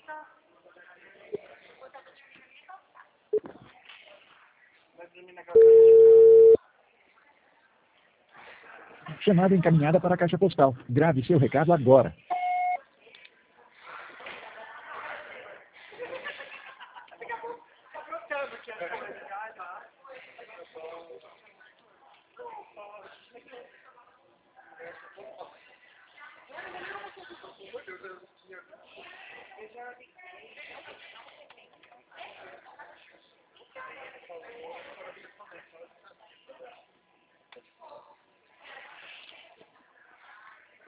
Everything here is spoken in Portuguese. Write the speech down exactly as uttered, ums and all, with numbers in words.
Chamada encaminhada para a caixa postal. Grave seu recado agora.